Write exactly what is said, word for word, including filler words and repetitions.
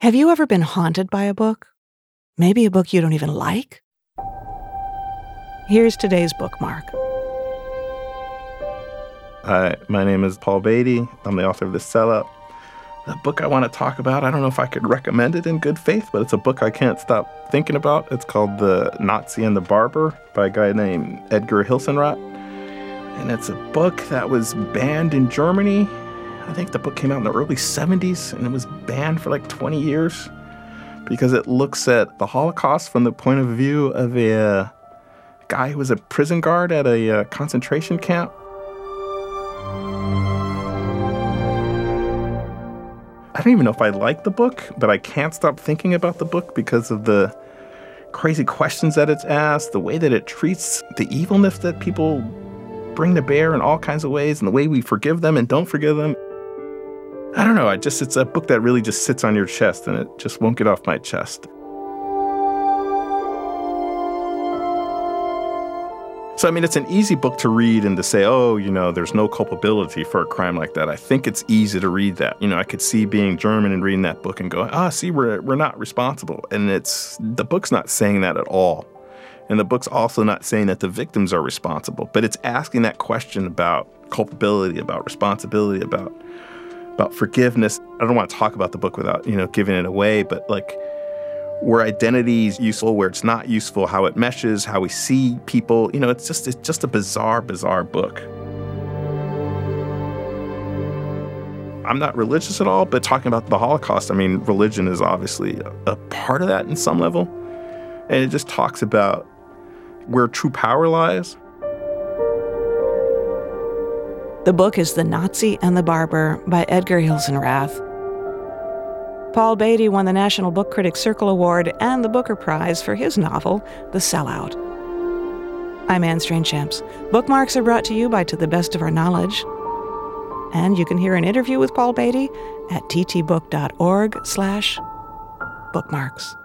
Have you ever been haunted by a book? Maybe a book you don't even like? Here's today's bookmark. Hi, my name is Paul Beatty. I'm the author of The Sellout. The book I want to talk about, I don't know if I could recommend it in good faith, but it's a book I can't stop thinking about. It's called The Nazi and the Barber by a guy named Edgar Hilsenrath. And it's a book that was banned in Germany. I think the book came out in the early seventies, and it was banned for like twenty years because it looks at the Holocaust from the point of view of a uh, guy who was a prison guard at a uh, concentration camp. I don't even know if I like the book, but I can't stop thinking about the book because of the crazy questions that it's asked, the way that it treats the evilness that people bring to bear in all kinds of ways, and the way we forgive them and don't forgive them. I don't know, I just it's a book that really just sits on your chest, and it just won't get off my chest. So, I mean, it's an easy book to read and to say, oh, you know, there's no culpability for a crime like that. I think it's easy to read that. You know, I could see being German and reading that book and going, ah, see, we're we're not responsible. And it's the book's not saying that at all. And the book's also not saying that the victims are responsible. But it's asking that question about culpability, about responsibility, about about forgiveness. I don't want to talk about the book without, you know, giving it away, but like, where identity is useful, where it's not useful, how it meshes, how we see people. You know, it's just it's just a bizarre, bizarre book. I'm not religious at all, but talking about the Holocaust, I mean, religion is obviously a, a part of that in some level. And it just talks about where true power lies. The book is The Nazi and the Barber by Edgar Hilsenrath. Paul Beatty won the National Book Critics Circle Award and the Booker Prize for his novel, The Sellout. I'm Anne Strainchamps. Bookmarks are brought to you by To the Best of Our Knowledge. And you can hear an interview with Paul Beatty at ttbook.org slash bookmarks.